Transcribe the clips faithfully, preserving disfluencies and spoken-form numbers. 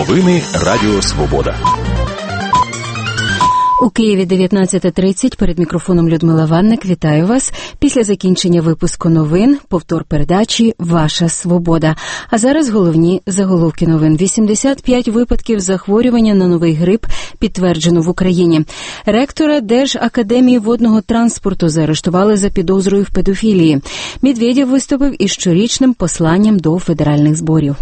Новини Радіо Свобода. У Києві дев'ятнадцята тридцять, перед мікрофоном Людмила Ванник. Вітаю вас. Після закінчення випуску новин, повтор передачі «Ваша Свобода». А зараз головні заголовки новин. вісімдесят п'ять випадків захворювання на новий грип підтверджено в Україні. Ректора Держакадемії водного транспорту заарештували за підозрою в педофілії. Медведєв виступив із щорічним посланням до федеральних зборів.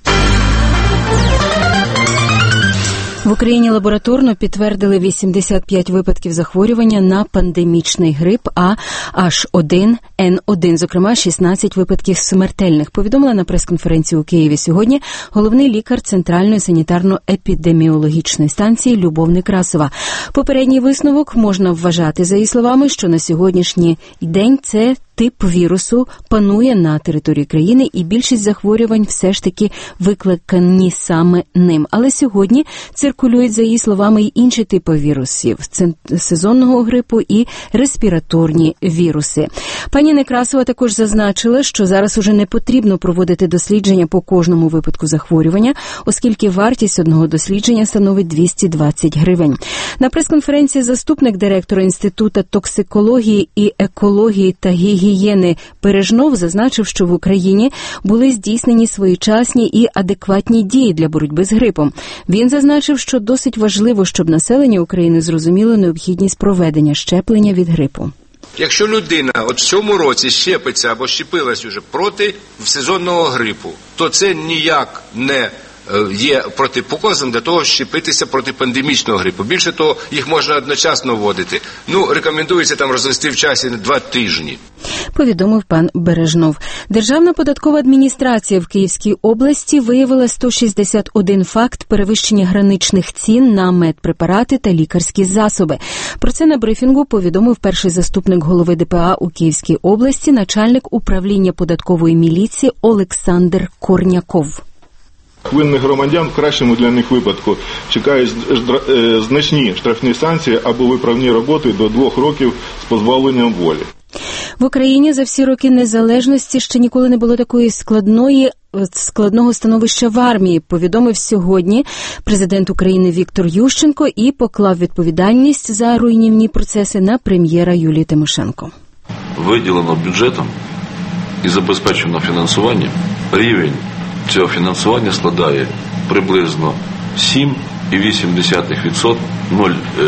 В Україні лабораторно підтвердили вісімдесят п'ять випадків захворювання на пандемічний грип А Аш один Ен один, зокрема шістнадцять випадків смертельних, повідомила на прес-конференції у Києві сьогодні головний лікар Центральної санітарно-епідеміологічної станції Любов Некрасова. Попередній висновок можна вважати, за її словами, що на сьогоднішній день це тип вірусу панує на території країни, і більшість захворювань все ж таки викликані саме ним. Але сьогодні циркулюють, за її словами, й інші типи вірусів – сезонного грипу і респіраторні віруси. Пані Некрасова також зазначила, що зараз уже не потрібно проводити дослідження по кожному випадку захворювання, оскільки вартість одного дослідження становить двісті двадцять гривень. На прес-конференції заступник директора Інституту токсикології і екології та гігієни Бережнов зазначив, що в Україні були здійснені своєчасні і адекватні дії для боротьби з грипом. Він зазначив, що досить важливо, щоб населення України зрозуміло необхідність проведення щеплення від грипу. Якщо людина от в цьому році щепиться або щепилась уже проти сезонного грипу, то це ніяк не є протипоказом для того, щоб щепитися проти пандемічного грипу. Більше того, їх можна одночасно вводити. Ну, рекомендується там розвести в часі на два тижні. Повідомив пан Бережнов. Державна податкова адміністрація в Київській області виявила сто шістдесят один факт перевищення граничних цін на медпрепарати та лікарські засоби. Про це на брифінгу повідомив перший заступник голови Де Пе А у Київській області, начальник управління податкової міліції Олександр Корняков. Винних громадян в кращому для них випадку чекають значні штрафні санкції або виправні роботи до двох років з позбавленням волі. В Україні за всі роки незалежності ще ніколи не було такої складної складного становища в армії, повідомив сьогодні президент України Віктор Ющенко і поклав відповідальність за руйнівні процеси на прем'єра Юлію Тимошенко. Виділено бюджетом і забезпечено фінансування. Рівень цього фінансування складає приблизно сім цілих вісім десятих відсотка, нуль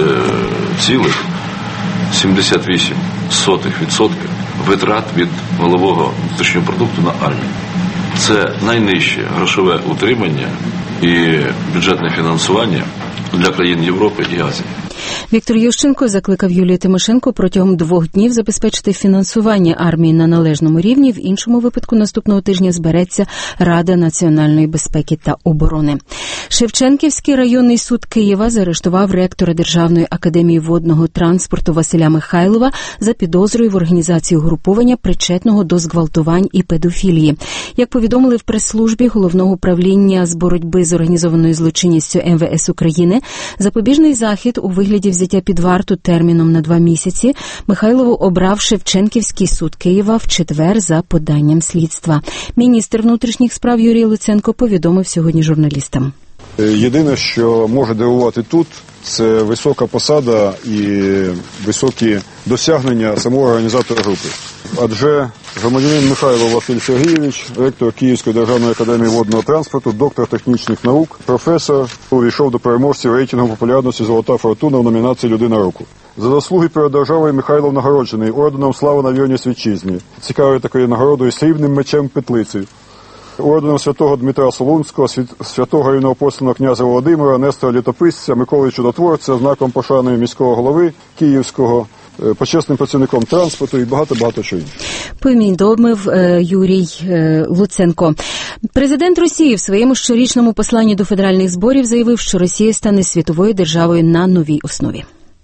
цілих сімдесят вісім сотих відсотка витрат від валового внутрішнього продукту на армію. Це найнижче грошове утримання і бюджетне фінансування для країн Європи і Азії. Віктор Ющенко закликав Юлію Тимошенко протягом двох днів забезпечити фінансування армії на належному рівні. В іншому випадку наступного тижня збереться Рада національної безпеки та оборони. Шевченківський районний суд Києва заарештував ректора Державної академії водного транспорту Василя Михайлова за підозрою в організації угруповання, причетного до зґвалтувань і педофілії. Як повідомили в прес-службі Головного управління з боротьби з організованою злочинністю Ем Ве Ес України, запобіжний захід у вигляді взяття під варту терміном на два місяці Михайлову обрав Шевченківський суд Києва в четвер за поданням слідства. Міністр внутрішніх справ Юрій Луценко повідомив сьогодні журналістам. Єдине, що може дивувати тут, це висока посада і високі досягнення самого організатора групи. Адже громадянин Михайлов Василь Сергійович, ректор Київської державної академії водного транспорту, доктор технічних наук, професор, увійшов до переможців рейтингу популярності «Золота фортуна» в номінації «Людина року». За заслуги перед державою Михайлов нагороджений орденом «Слава на вірність вітчизні». Цікавою такою нагородою срібним мечем-петлицею. Орденом святого Дмитра Солунського, святого рівноапостольного князя Володимира, Нестора Літописця, Миколи Чудотворця, знаком пошани міського голови Київського, почесним працівником транспорту і багато-багато чого. Повідомив е, Юрій е, Луценко. Президент Росії в своєму щорічному посланні до федеральних зборів заявив, що Росія стане світовою державою на новій основі.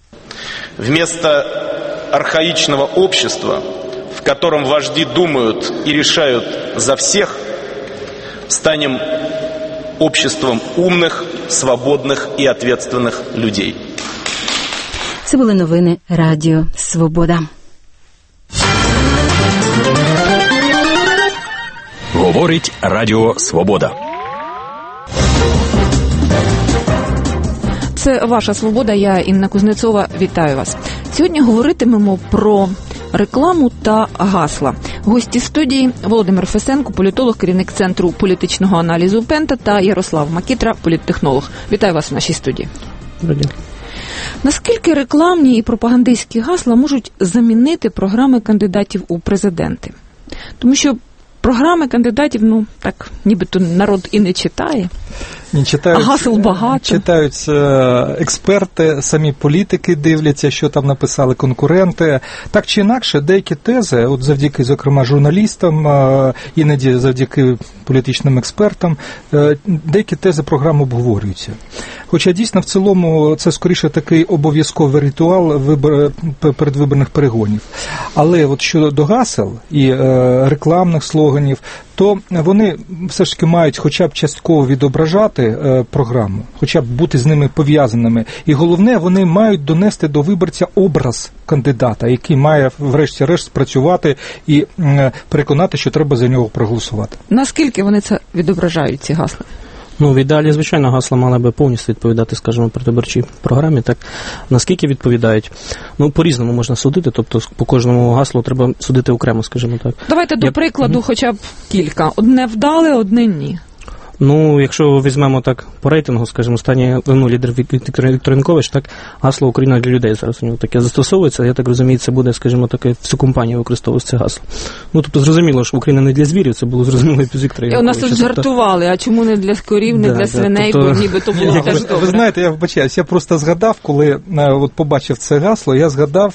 Вместо архаичного общества, в котором вожди думают и решают за всех, станем обществом умных, свободных и ответственных людей. Це були новини Радіо Свобода. Говорить Радіо Свобода. Це «Ваша свобода». Я Інна Кузнецова. Вітаю вас. Сьогодні говоритимемо про рекламу та гасла. Гості студії – Володимир Фесенко, політолог, керівник Центру політичного аналізу «Пента», та Ярослав Макітра, політтехнолог. Вітаю вас в нашій студії. Добрий. Наскільки рекламні і пропагандистські гасла можуть замінити програми кандидатів у президенти? Тому що програми кандидатів, ну, так, нібито народ і не читає. Не читають, а гасел багато. Читають експерти, самі політики дивляться, що там написали конкуренти. Так чи інакше, деякі тези, от завдяки, зокрема, журналістам, іноді завдяки політичним експертам, деякі тези програм обговорюються. Хоча дійсно в цілому це скоріше такий обов'язковий ритуал вибор, передвиборних перегонів. Але от щодо гасел і рекламних слоганів, то вони все ж таки мають хоча б частково відображати е, програму, хоча б бути з ними пов'язаними. І головне, вони мають донести до виборця образ кандидата, який має врешті-решт спрацювати і е, переконати, що треба за нього проголосувати. Наскільки вони це відображають, ці гасла? Ну, в ідеалі, звичайно, гасла мали би повністю відповідати, скажімо, предвиборчій програмі. Так, наскільки відповідають? Ну, по-різному можна судити, тобто по кожному гаслу треба судити окремо, скажімо так. Давайте до Я... прикладу хоча б кілька. Одне вдале, одне ні. Ну, якщо візьмемо так по рейтингу, скажімо, останній, ну, лідер Віктор Янукович, так, гасло «Україна для людей» зараз у нього таке застосовується, я так розумію, це буде, скажімо, таке, всю компанію використовувати це гасло. Ну, тобто, зрозуміло, що Україна не для звірів, це було зрозуміло і без Віктора Януковича. І у нас тут жартували, а чому не для корів, не да, для свиней, да, тобто... бо ніби то було теж добре. Ви знаєте, я вибачаюсь, я просто згадав, коли от побачив це гасло, я згадав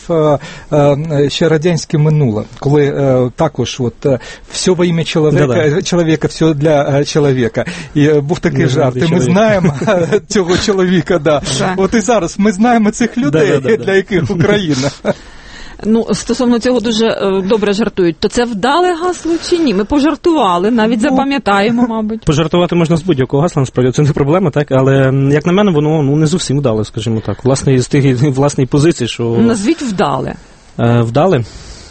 ще радянське минуле, коли також от все во ім'я чоловіка, чоловіка, все для чоловіка. І був такий не жарт, і ми знаємо цього чоловіка, да. От і зараз ми знаємо цих людей, да, да, да, для яких Україна. Ну, стосовно цього дуже добре жартують. То це вдале гасло чи ні? Ми пожартували, навіть ну, запам'ятаємо, мабуть. Пожартувати можна з будь-якого гасла, насправді, це не проблема, так? Але, як на мене, воно ну, не зовсім вдале, скажімо так. Власне, з тих власної позиції, що... Назвіть вдале. Е, вдале?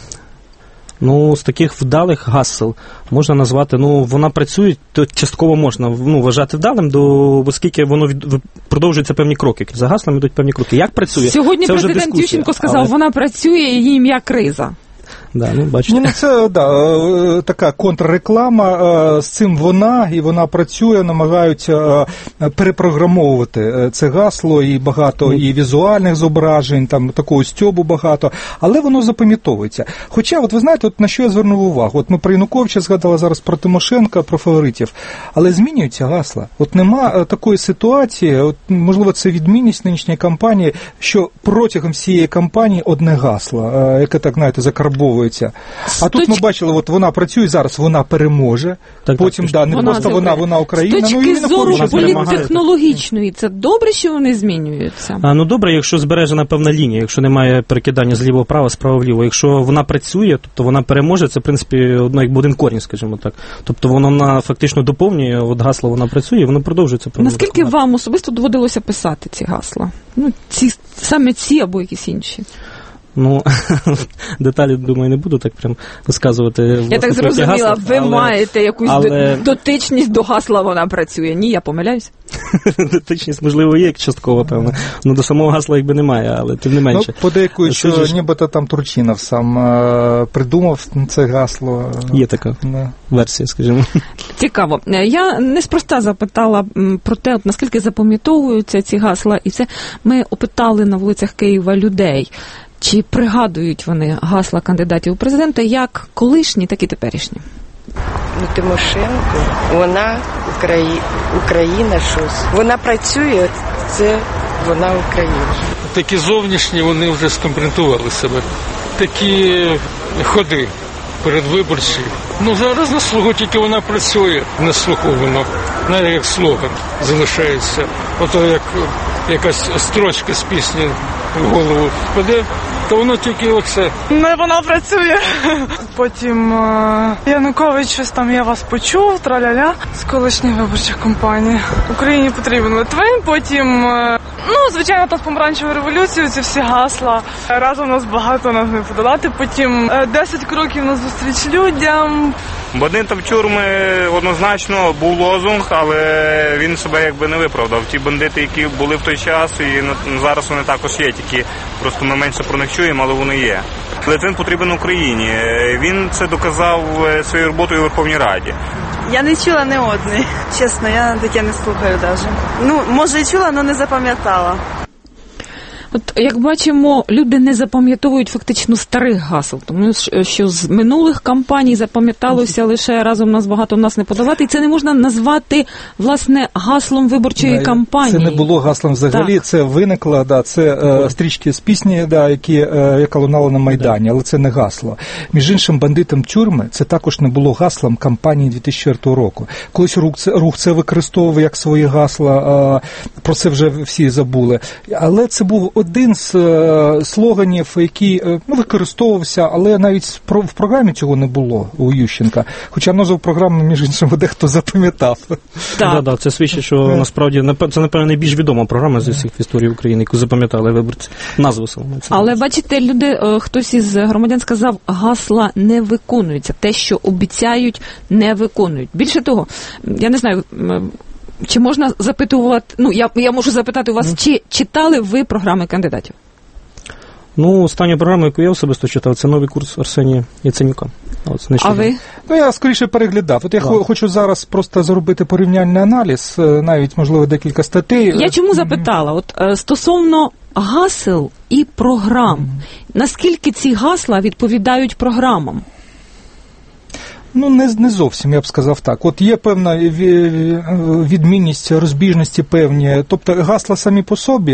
Ну, з таких вдалих гасел можна назвати, ну, вона працює, то частково можна, ну, вважати вдалим, до, оскільки воно від, продовжується певні кроки. За гаслами йдуть певні кроки. Як працює? Сьогодні це президент Ющенко сказав, але... вона працює, її ім'я криза. Да, ну, бачите. Ну, це да, така контрреклама, з цим вона, і вона працює, намагаються перепрограмовувати це гасло, і багато mm. і візуальних зображень, там такого стьобу багато, але воно запам'ятовується. Хоча, от ви знаєте, от на що я звернув увагу? От ми про Януковича згадали зараз, про Тимошенка, про фаворитів, але змінюються гасла. От нема такої ситуації, от, можливо, це відмінність нинішньої кампанії, що протягом всієї кампанії одне гасло, яке, так, знаєте, закарбовується. А тут ми бачили, от вона працює зараз, вона переможе, так, потім, так, да, не вона просто вона, вона Україна. З точки ну, зору політтехнологічної, це добре, що вони змінюються? А, ну, добре, якщо збережена певна лінія, якщо немає перекидання з лівого вправо, справа вліво. Якщо вона працює, тобто вона переможе, це, в принципі, одно, якби один корінь, скажімо так. Тобто вона фактично доповнює, от гасло вона працює, воно продовжується. Наскільки вам особисто доводилося писати ці гасла? Ну, ці, саме ці або якісь інші? Ну, деталі, думаю, не буду так прям розказувати. Я так зрозуміла, гасла, ви але, маєте якусь але... дотичність до гасла, вона працює. Ні, я помиляюсь? Дотичність, можливо, є частково, певно. Ну, до самого гасла якби немає, але тим не менше. Ну, подейкують, що ж... нібито там Турчинов сам е- придумав це гасло. Є така не. версія, скажімо. Цікаво. Я неспроста запитала про те, от, наскільки запам'ятовуються ці гасла, і це ми опитали на вулицях Києва людей. Чи пригадують вони гасла кандидатів у президенти як колишні, так і теперішні? Ну, Тимошенко, вона Украї... Україна щось. Вона працює, це вона Україна. Такі зовнішні, вони вже скомпрометували себе. Такі ходи передвиборчі. Ну, зараз на слуху тільки вона працює, на слуху воно, навіть як слоган залишається. Ото як якась строчка з пісні в голову впаде, то воно тільки оце. Не вона працює. Потім Янукович щось там, я вас почув, траля-ля, з колишньої виборчих кампаній. Україні потрібен Литвин, потім, ну, звичайно, там помаранчеву революцію, ці всі гасла. Разом нас багато, нас не подолати. Потім десять кроків на зустріч людям. Бандитам тюрми однозначно був лозунг, але він себе якби не виправдав. Ті бандити, які були в той час, і зараз вони також є, тільки просто ми менше про них чуємо, але вони є. Литвин потрібен Україні. Він це доказав своєю роботою у Верховній Раді. Я не чула ні одної. Чесно, я таке не слухаю навіть. Ну, може і чула, але не запам'ятала. От, як бачимо, люди не запам'ятовують фактично старих гасел, тому що з минулих кампаній запам'яталося лише разом нас багато нас не подавати, і це не можна назвати, власне, гаслом виборчої да, кампанії. Це не було гаслом взагалі, так. Це виникло, да, це е, стрічки з пісні, да, які, е, яка лунала на Майдані, але це не гасло. Між іншим, бандитам тюрми це також не було гаслом кампанії дві тисячі четвертого року. Колись рух це, рух це використовував як свої гасла, е, про це вже всі забули. Але це був один з е, слоганів, який е, ну, використовувався, але навіть в програмі цього не було у Ющенка. Хоча назву програми, між іншим, дехто запам'ятав. Так, да, да, це свідчить, що насправді це, напевно, найбільш відома програма з усіх в історії України, яку запам'ятали виборці. Назву саме. Але, бачите, люди, хтось із громадян сказав, гасла не виконуються. Те, що обіцяють, не виконують. Більше того, я не знаю, чи можна запитувати, ну, я, я можу запитати у вас, чи читали ви програми кандидатів? Ну, остання програма, яку я особисто читав, це новий курс Арсенія Яценюка. А ви? Ну, я скоріше переглядав. От я так. хочу зараз просто зробити порівняльний аналіз, навіть, можливо, декілька статей. Я чому запитала? От стосовно гасел і програм, mm-hmm. наскільки ці гасла відповідають програмам? Ну, не, не зовсім, я б сказав так. От є певна відмінність, розбіжності певні. Тобто гасла самі по собі,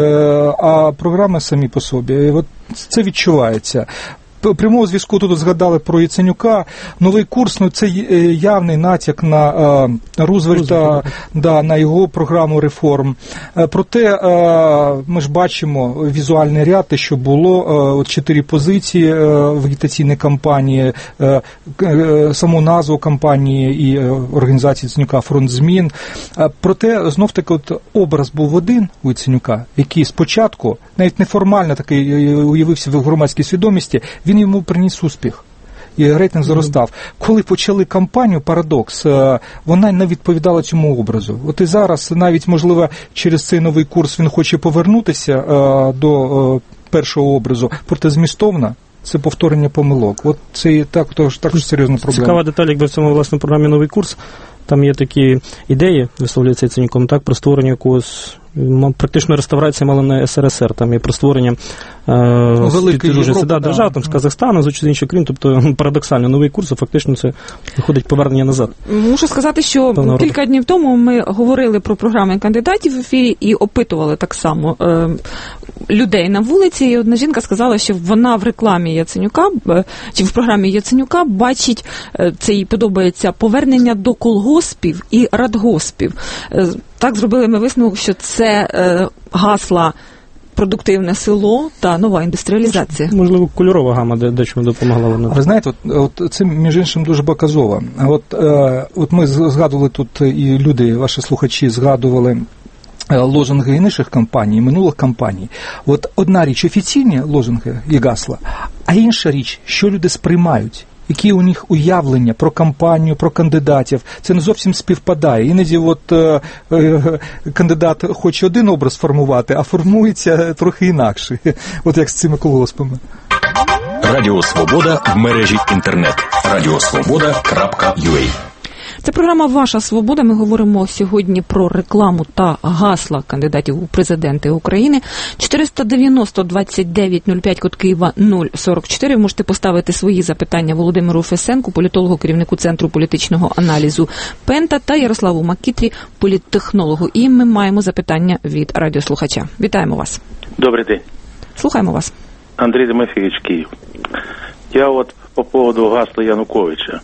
а програми самі по собі. І от це відчувається. Прямого зв'язку тут згадали про Яценюка. Новий курс, ну, це явний натяк на е, Рузвельта, да, на його програму реформ. Е, проте е, ми ж бачимо візуальний ряд, те, що було, е, от чотири позиції е, в агітаційній кампанії, е, е, саму назву кампанії і е, організації Яценюка «Фронт змін». Е, проте, знов-таки, от образ був один у Яценюка, який спочатку, навіть неформально такий уявився в громадській свідомості, він йому приніс успіх. І рейтинг зростав. Коли почали кампанію, парадокс, вона не відповідала цьому образу. От і зараз, навіть, можливо, через цей новий курс він хоче повернутися до першого образу, проте змістовно це повторення помилок. От це також, також серйозна проблема. Цікава деталь, якби в цьому, власне, програмі новий курс, там є такі ідеї, висловлюються Яценюком, так, про створення якогось практично реставрація мало на ес ер ес ер, там є про створення підружності да, держав, там, з Казахстану, з інших країн, тобто парадоксально новий курс, а фактично це виходить повернення назад. Мушу сказати, що Певно кілька роду. днів тому ми говорили про програми кандидатів в ефірі і опитували так само е, людей на вулиці, і одна жінка сказала, що вона в рекламі Яценюка, чи в програмі Яценюка бачить, це їй подобається, повернення до колгоспів і радгоспів. Е, так зробили ми висновок, що це е, гасла продуктивне село та нова індустріалізація. Можливо, кольорова гама дечому допомогла вона. Ви знаєте, от, от це, між іншим, дуже показово. От, е, от ми згадували тут, і люди, ваші слухачі, згадували лозунги інших кампаній, минулих кампаній. От одна річ – офіційні лозунги і гасла, а інша річ – що люди сприймають. Які у них уявлення про кампанію, про кандидатів. Це не зовсім співпадає. Іноді от, е, е, кандидат хоче один образ формувати, а формується трохи інакше. От як з цими колгоспами. Радіо Свобода в мережі інтернет. радіосвобода крапка ю а. Це програма «Ваша свобода». Ми говоримо сьогодні про рекламу та гасла кандидатів у президенти України. чотириста дев'яносто двадцять дев'ять нуль п'ять, код Києва нуль сорок чотири. Ви можете поставити свої запитання Володимиру Фесенку, політологу, керівнику Центру політичного аналізу Пента, та Ярославу Макітрі, політтехнологу. І ми маємо запитання від радіослухача. Вітаємо вас. Добрий день. Слухаємо вас. Андрій Тимофійович, Київ. Я от по поводу гасла Януковича.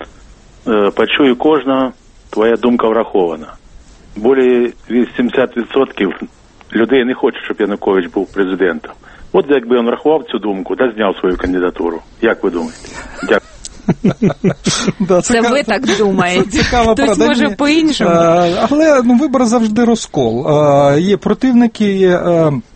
Почую кожного, твоя думка врахована. Більше вісімдесят відсотків людей не хочуть, щоб Янукович був президентом. От якби він врахував цю думку, та зняв свою кандидатуру. Як ви думаєте? Дякую. Це ви так думаєте. Хтось може по-іншому. Але ну, вибор завжди розкол. Є противники, є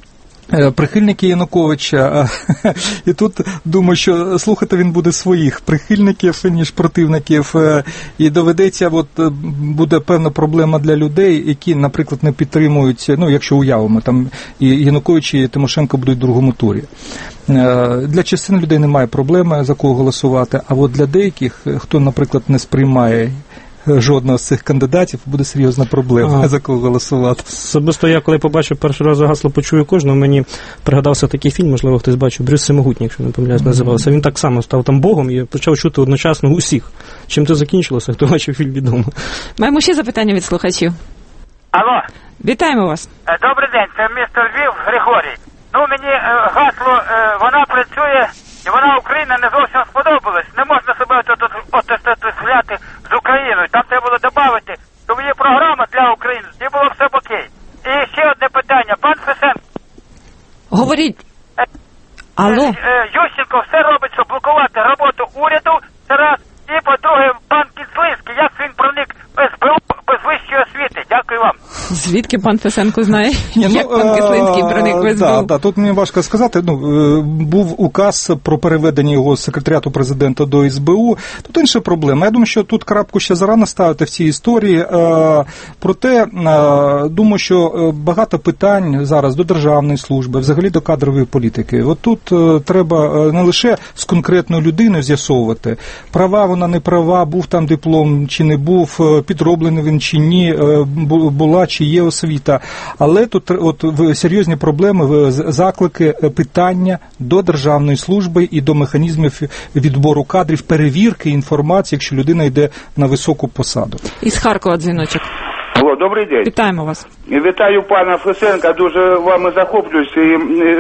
прихильники Януковича, і тут думаю, що слухати він буде своїх прихильників, ніж противників, і доведеться, от буде певна проблема для людей, які, наприклад, не підтримують, ну, якщо уявимо, там і Янукович, і Тимошенко будуть в другому турі. Для частини людей немає проблеми, за кого голосувати, а от для деяких, хто, наприклад, не сприймає жодного з цих кандидатів, буде серйозна проблема, ага. за кого голосувати. Особисто я, коли побачив перший раз гасло «Почую кожного», мені пригадався такий фільм, можливо, хтось бачив, «Брюс Всемогутній», якщо не помиляюсь, називався. Він так само став там Богом і почав чути одночасно усіх. Чим це закінчилося, хто бачив фільм, відомо. Маємо ще запитання від слухачів. Алло. Вітаємо вас. Добрий день, це місто Львів, Григорій. Ну, мені е, гасло, е, вона працює, і вона Україна не зовсім сподобалась. Не можна себе тут отождествляти з Україною. Там треба було додати, щоб є програма для України, і було все б окей. І ще одне питання. Пан Фесенко. Говоріть. Алло. Е, е, Ющенко все робить, щоб блокувати роботу уряду, це раз. І, по-друге, пан Кислинський, як він проник в ес бе у без вищої освіти. Дякую вам. Звідки пан Фесенко знає, Ні, як ну, пан Кислинський проник в ес бе у? Так, да, тут мені важко сказати. Ну, був указ про переведення його з секретаріату президента до ес бе у. Тут інша проблема. Я думаю, що тут крапку ще зарано ставити в цій історії. Проте, думаю, що багато питань зараз до державної служби, взагалі до кадрової політики. От тут треба не лише з конкретною людиною з'ясовувати, права вона не права, був там диплом чи не був, підроблений він чи ні, була чи є освіта. Але тут от серйозні проблеми, заклики, питання до державної служби і до механізмів відбору кадрів, перевірки інформації, якщо людина йде на високу посаду. Із Харкова дзвіночок. Алло, добрий день. Вітаємо вас. Вітаю пана Фесенка, дуже вами захоплююся. І,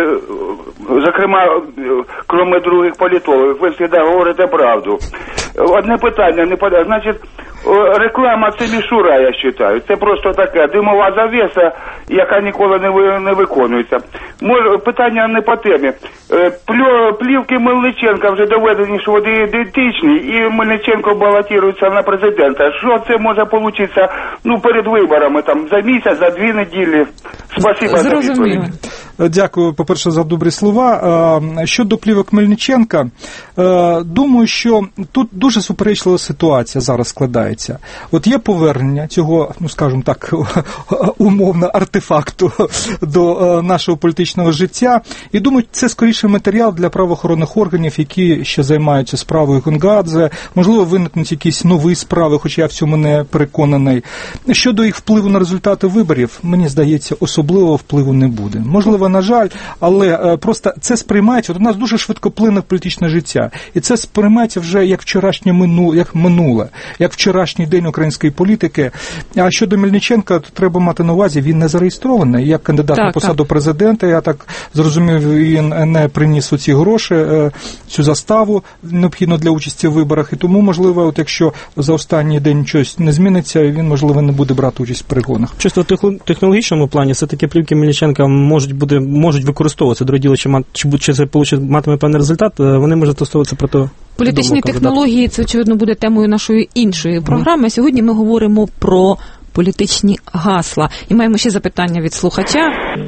зокрема, крім других політологів, ви завжди говорите правду. Одне питання, не подав. Значить, реклама – це мішура, я вважаю. Це просто така димова завіса, яка ніколи не, ви, не виконується. Може, питання не по темі. Плю, плівки Мельниченка вже доведені, що вони ідентичні, і Мельниченко балотується на президента. Що це може вийти, ну, перед виборами, там, за місяць, за дві неділі? Спасибо за відповідь. Дякую, по-перше, за добрі слова. Щодо плівок Мельниченка, думаю, що тут дуже суперечлива ситуація зараз складається. От є повернення цього, ну, скажімо так, умовно артефакту до нашого політичного життя, і думаю, це скоріше матеріал для правоохоронних органів, які ще займаються справою Гонгадзе. Можливо, виникнуть якісь нові справи, хоча я в цьому не переконаний. Щодо їх впливу на результати виборів, мені здається, особливого впливу не буде. Можливо, на жаль, але просто це сприймається, от у нас дуже швидко плине політичне життя, і це сприймається вже як вчорашнє минуле, як минуле, як вчорашній день української політики. А щодо Мельниченка, то треба мати на увазі, він не зареєстрований як кандидат так, на посаду так. президента, я так зрозумів, він не приніс оці гроші, цю заставу необхідно для участі в виборах, і тому, можливо, от якщо за останній день щось не зміниться, він, можливо, не буде брати участь в перегонах. Чисто в технологічному плані все-таки плівки Мельниченка можуть буде можуть використовуватися, друге діло, чи, чи, чи це матиме певний результат, вони можуть застосовуватися проти політичні технології, це, очевидно, буде темою нашої іншої програми. Сьогодні ми говоримо про політичні гасла. І маємо ще запитання від слухача.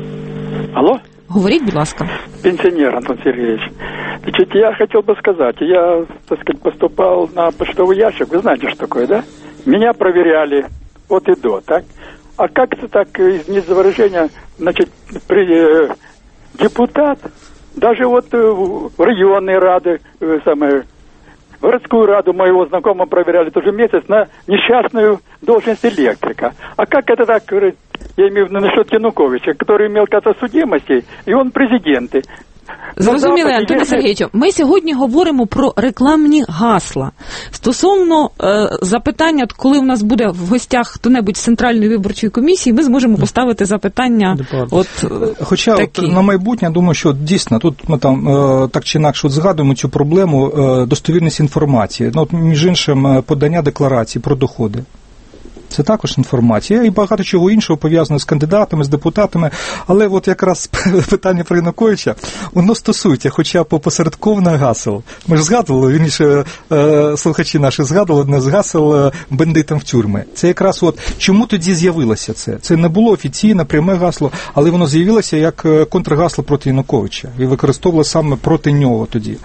Алло? Говоріть, будь ласка. Пенсионер Антон Сергеевич. Значит, я хотел бы сказать, я, так сказать, поступал на почтовый ящик, вы знаете, что такое, да? Меня проверяли от и до, так? А как это так, извините за выражение, значит, при, э, депутат, даже вот э, районные рады, э, самое, городскую раду моего знакомого проверяли тоже месяц на несчастную должность электрика. А как это так, я имею в виду насчет Януковича, который имел, кажется, судимости, и он президент. Зрозуміли, Антоне Сергійовичу, ми сьогодні говоримо про рекламні гасла. Стосовно е, запитання, коли у нас буде в гостях хто-небудь з Центральної виборчої комісії, ми зможемо поставити запитання от Хоча такі. От, на майбутнє, думаю, що дійсно, тут ми там е, так чи інакше от згадуємо цю проблему е, достовірність інформації. Ну, от, між іншим, подання декларації про доходи. Це також інформація і багато чого іншого пов'язано з кандидатами, з депутатами. Але от якраз питання про Януковича, воно стосується хоча б опосередкованих гасел. Ми ж згадували, вірніше, слухачі наші згадували одне з гасел бандитам в тюрми. Це якраз от чому тоді з'явилося це? Це не було офіційне, пряме гасло, але воно з'явилося як контргасло проти Януковича і використовувалося саме проти нього тоді.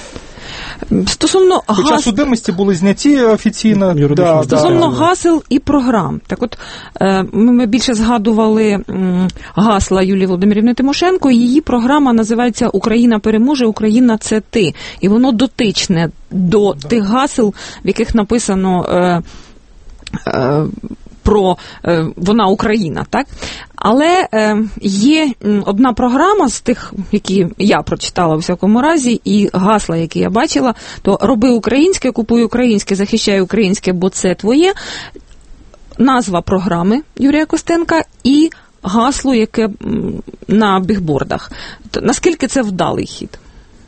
Стосовно Хоча гас... судимості були зняті офіційно. Да, стосовно да. гасел і програм. Так от, ми більше згадували гасла Юлії Володимирівни Тимошенко, її програма називається «Україна переможе, Україна – це ти». І воно дотичне до да. тих гасел, в яких написано е, е, про е, «Вона Україна», так? Але е, є одна програма з тих, які я прочитала у всякому разі, і гасла, які я бачила, то «Роби українське, купуй українське, захищай українське, бо це твоє». Назва програми Юрія Костенка і гасло, яке на бігбордах. Наскільки це вдалий хід?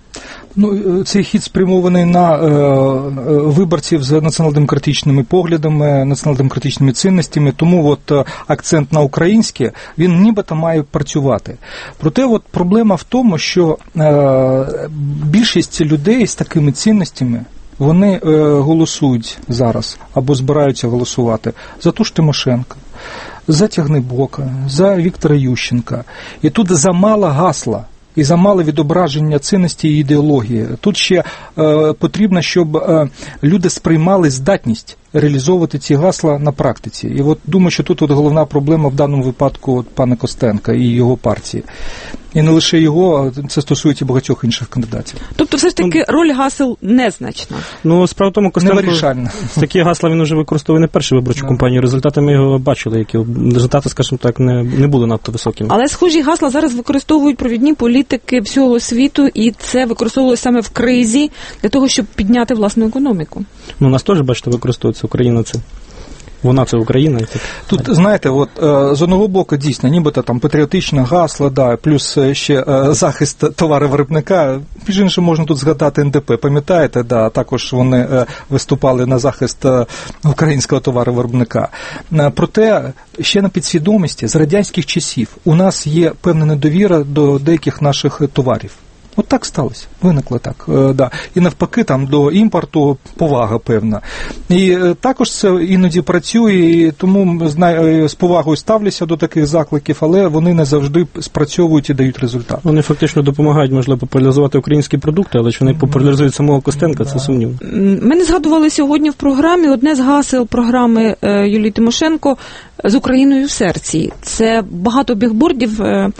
Ну, цей хід спрямований на е, виборців з націонал-демократичними поглядами, націонал-демократичними цінностями, тому от акцент на українське, він нібито має працювати. Проте от проблема в тому, що е, більшість людей з такими цінностями, вони е, голосують зараз, або збираються голосувати за ту ж Тимошенко, за Тягнибока, за Віктора Ющенка. І тут замало гасла. І замало відображення цінності і ідеології. Тут ще е, потрібно, щоб е, люди сприймали здатність реалізовувати ці гасла на практиці. І от думаю, що тут от головна проблема в даному випадку от пана Костенка і його партії. І не лише його, це стосується багатьох інших кандидатів. Тобто все ж таки роль гасел незначна? Ну, справа в тому, Костенко такі гасла він вже використовує не першу виборчу no. кампанію. Результати ми його бачили, які результати, скажімо так, не, не були надто високими. Але схожі гасла зараз використовують провідні політики всього світу, і це використовувалося саме в кризі для того, щоб підняти власну економіку. Ну, у нас теж, бачите, використовується Україна це. Вона це Україна. Тут, знаєте, от з одного боку дійсно, нібито там патріотичне гасло, да, плюс ще захист товаровиробника. Між іншим, можна тут згадати ен де пе, пам'ятаєте, да, також вони виступали на захист українського товаровиробника. Проте ще на підсвідомості з радянських часів у нас є певна недовіра до деяких наших товарів. От так сталося, виникло так, е, да. І навпаки, там до імпорту повага певна. І е, також це іноді працює, і тому знаю, з повагою ставлюся до таких закликів, але вони не завжди спрацьовують і дають результат. Вони фактично допомагають, можливо, популяризувати українські продукти, але чи вони популяризують самого Костенка, да. це сумнівно. Ми не згадували сьогодні в програмі одне з гасел програми е, Юлії Тимошенко «З Україною в серці». Це багато бігбордів, е,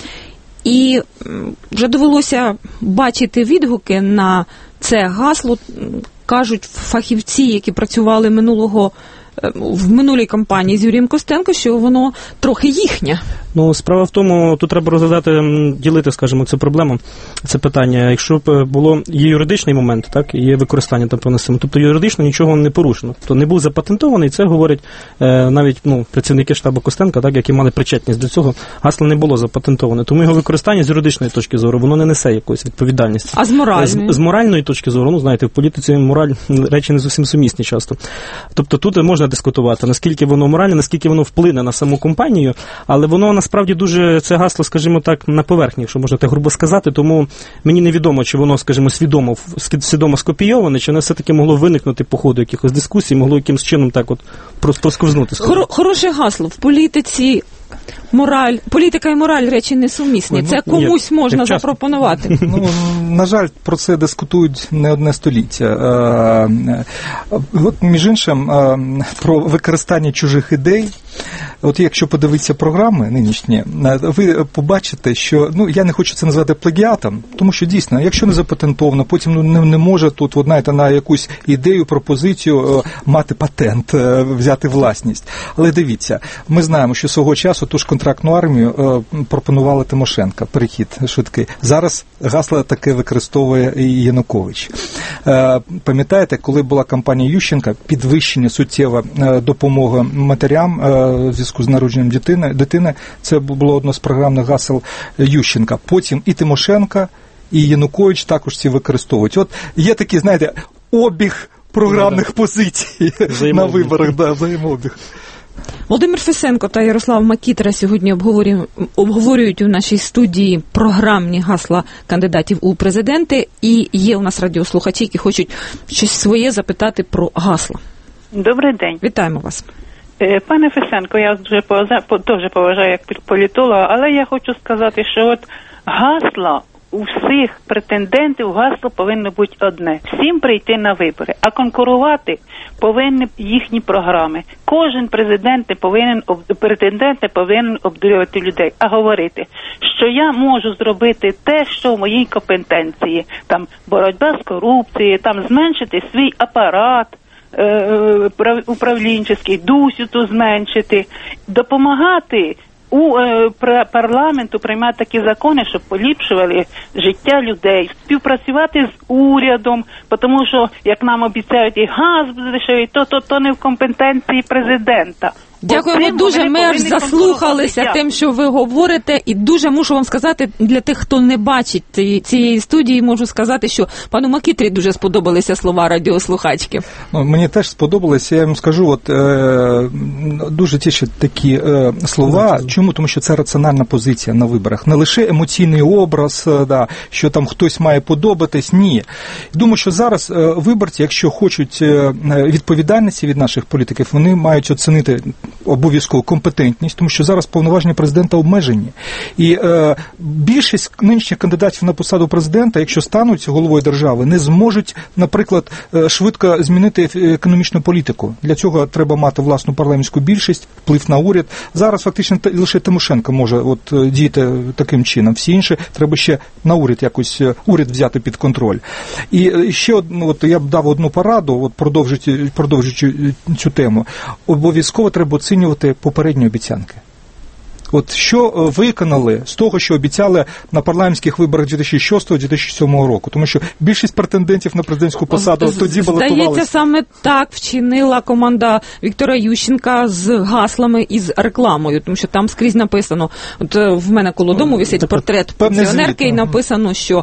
і вже довелося бачити відгуки на це гасло. Кажуть фахівці, які працювали минулого в минулій кампанії з Юрієм Костенко, що воно трохи їхнє. Ну, справа в тому, тут треба розглядати, ділити, скажімо, цю проблему, це питання. Якщо б було, є юридичний момент, так, є використання там понесемо, тобто юридично нічого не порушено. Тобто не був запатентований, це говорять е, навіть ну, працівники штабу Костенка, так, які мали причетність до цього, гасло не було запатентоване. Тому його використання з юридичної точки зору, воно не несе якоїсь відповідальності. А з моральної? З, з моральної точки зору, ну, знаєте, в політиці мораль, речі не зовсім сумісні часто. Тобто тут можна дискутувати, наскільки воно моральне, наскільки воно вплине на саму компанію, але воно насправді дуже, це гасло, скажімо так, на поверхні, якщо можна так грубо сказати, тому мені невідомо, чи воно, скажімо, свідомо, свідомо скопійоване, чи воно все-таки могло виникнути по ходу якихось дискусій, могло якимось чином так от просковзнути. Хор- хороше гасло. В політиці мораль, політика і мораль речі несумісні. Це комусь Ні, можна запропонувати. Ну, на жаль, про це дискутують не одне століття. От, між іншим, про використання чужих ідей, от якщо подивитися програми нинішні, ви побачите, що, ну, я не хочу це назвати плагіатом, тому що дійсно, якщо не запатентовано, потім ну, не, не може тут, от, знаєте, на якусь ідею, пропозицію мати патент, взяти власність. Але дивіться, ми знаємо, що свого часу ту ж контрактну армію пропонували Тимошенка, перехід швидкий. Зараз гасло таке використовує і Янукович. Пам'ятаєте, коли була кампанія Ющенка, підвищення суттєва допомоги матерям в зв'язку з народженням дитини, дитини, це було одно з програмних гасел Ющенка. Потім і Тимошенка, і Янукович також ці використовують. От є такий, знаєте, обіг програмних позицій на виборах, да, взаємообіг. Володимир Фесенко та Ярослав Макітра сьогодні обговорюють, обговорюють у нашій студії програмні гасла кандидатів у президенти. І є у нас радіослухачі, які хочуть щось своє запитати про гасла. Добрий день. Вітаємо вас. Пане Фесенко, я вже теж поважаю як політолога, але я хочу сказати, що от гасло у всіх претендентів, гасло повинно бути одне. Всім прийти на вибори, а конкурувати повинні їхні програми. Кожен президент не повинен, претендент не повинен обдурювати людей, а говорити, що я можу зробити те, що в моїй компетенції. Там боротьба з корупцією, там зменшити свій апарат, управлінчий, дусю ту зменшити, допомагати у е, парламенту приймати такі закони, щоб поліпшували життя людей, співпрацювати з урядом, тому що, як нам обіцяють, і газ буде дешевий, то, то, то не в компетенції президента. Дякуємо дуже, ми аж заслухалися тим, що ви говорите, і дуже мушу вам сказати, для тих, хто не бачить цієї студії, можу сказати, що пану Макітрі дуже сподобалися слова радіослухачки. Ну, мені теж сподобалося, я вам скажу, от е, дуже тішать такі е, слова. Чому? Тому що це раціональна позиція на виборах. Не лише емоційний образ, е, да, що там хтось має подобатись, ні. Думаю, що зараз е, виборці, якщо хочуть е, відповідальності від наших політиків, вони мають оцінити обов'язково компетентність, тому що зараз повноваження президента обмежені. І е, більшість нинішніх кандидатів на посаду президента, якщо стануть головою держави, не зможуть, наприклад, е, швидко змінити економічну політику. Для цього треба мати власну парламентську більшість, вплив на уряд. Зараз фактично лише Тимошенко може от, діяти таким чином. Всі інші треба ще на уряд якось, уряд взяти під контроль. І ще одну, от я б дав одну пораду, от продовжуючи, продовжуючи цю тему. Обов'язково треба оцінювати попередні обіцянки. От що виконали з того, що обіцяли на парламентських виборах дві тисячі шостого - дві тисячі сьомого року? Тому що більшість претендентів на президентську посаду тоді балотувалися. Здається, саме так вчинила команда Віктора Ющенка з гаслами і з рекламою, тому що там скрізь написано, от в мене коло дому висить портрет пенсіонерки і написано, що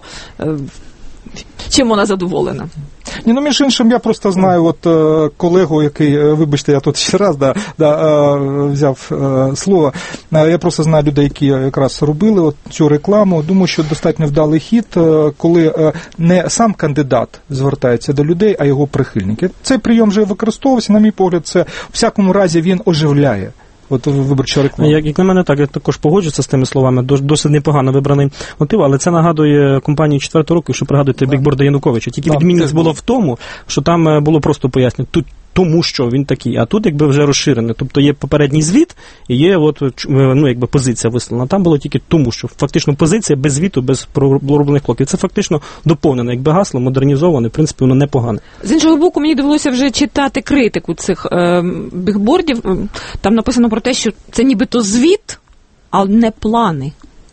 чим вона задоволена. Ні, ну, між іншим, я просто знаю от е, колегу, який, е, вибачте, я тут ще раз да, да, е, взяв е, слово, е, я просто знаю людей, які якраз робили от цю рекламу. Думаю, що достатньо вдалий хід, е, коли е, не сам кандидат звертається до людей, а його прихильники. Цей прийом вже використовувався, на мій погляд, це в всякому разі він оживляє. От виборча реклама. Як, як на мене, так, я також погоджуюся з тими словами. Досить непогано вибраний мотив, але це нагадує компанію четвертого року, якщо пригадуєте бікборда Януковича. Тільки да, відмінність було в тому, що там було просто пояснення. Тут тому, що він такий, а тут якби вже розширене. Тобто є попередній звіт і є от, ну, якби позиція висловлена. Там було тільки тому, що фактично позиція без звіту, без пророблених кроків. Це фактично доповнене, якби гасло, модернізоване, в принципі, воно непогане. З іншого боку, мені довелося вже читати критику цих е, бігбордів. Там написано про те, що це нібито звіт, а не плани.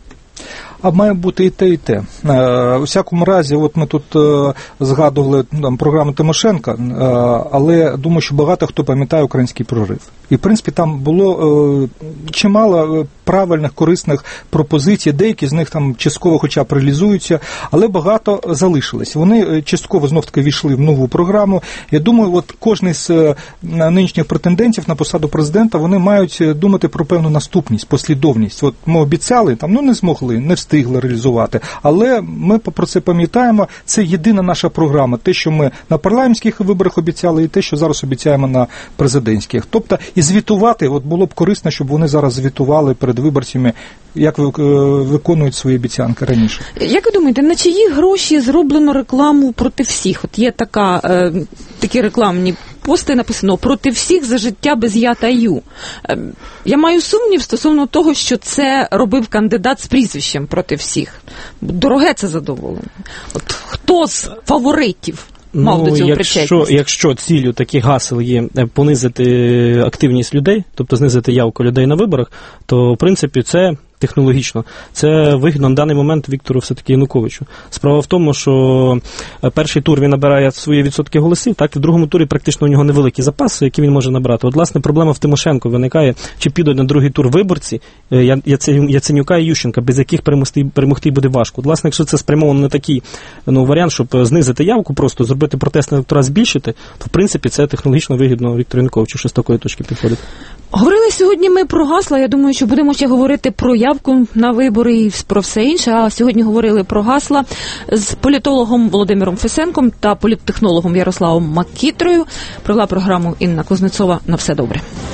А має бути і те, і те. Е, у всякому разі, от ми тут е, згадували там, програму Тимошенка, е, але думаю, що багато хто пам'ятає український прорив. І, в принципі, там було е, чимало правильних, корисних пропозицій, деякі з них там частково хоча б реалізуються, але багато залишились. Вони частково знов-таки війшли в нову програму. Я думаю, от кожен з е, нинішніх претендентів на посаду президента, вони мають думати про певну наступність, послідовність. От ми обіцяли, там, ну не змогли, не встигли реалізувати, але ми про це пам'ятаємо, це єдина наша програма, те, що ми на парламентських виборах обіцяли, і те, що зараз обіцяємо на президентських. Тобто, і звітувати, от було б корисно, щоб вони зараз звітували перед виборцями, як виконують свої обіцянки раніше. Як ви думаєте, на чиї гроші зроблено рекламу проти всіх? От є така, е, такі рекламні пости, написано «Проти всіх за життя без я та ю». Е, я маю сумнів стосовно того, що це робив кандидат з прізвищем «Проти всіх». Дороге це задоволення. От хто з фаворитів мав ну, до цього якщо, причетність? Якщо ціллю таких гасел є понизити активність людей, тобто знизити явку людей на виборах, то, в принципі, це технологічно. Це вигідно на даний момент Віктору все-таки Януковичу. Справа в тому, що перший тур він набирає свої відсотки голосів, так, і в другому турі практично у нього невеликі запаси, які він може набрати. От, власне, проблема в Тимошенко виникає, чи підуть на другий тур виборці Яценюка і Ющенка, без яких перемогти, перемогти буде важко. От, власне, якщо це спрямовано на такий ну, варіант, щоб знизити явку, просто зробити протестний електорат, збільшити, то, в принципі, це технологічно вигідно Віктору Януковичу, що з такої точки підходить. Говорили сьогодні ми про гасла, я думаю, що будемо ще говорити про явку на вибори і про все інше, а сьогодні говорили про гасла з політологом Володимиром Фесенком та політтехнологом Ярославом Макітрою. Провела програму Інна Кузнецова. На все добре.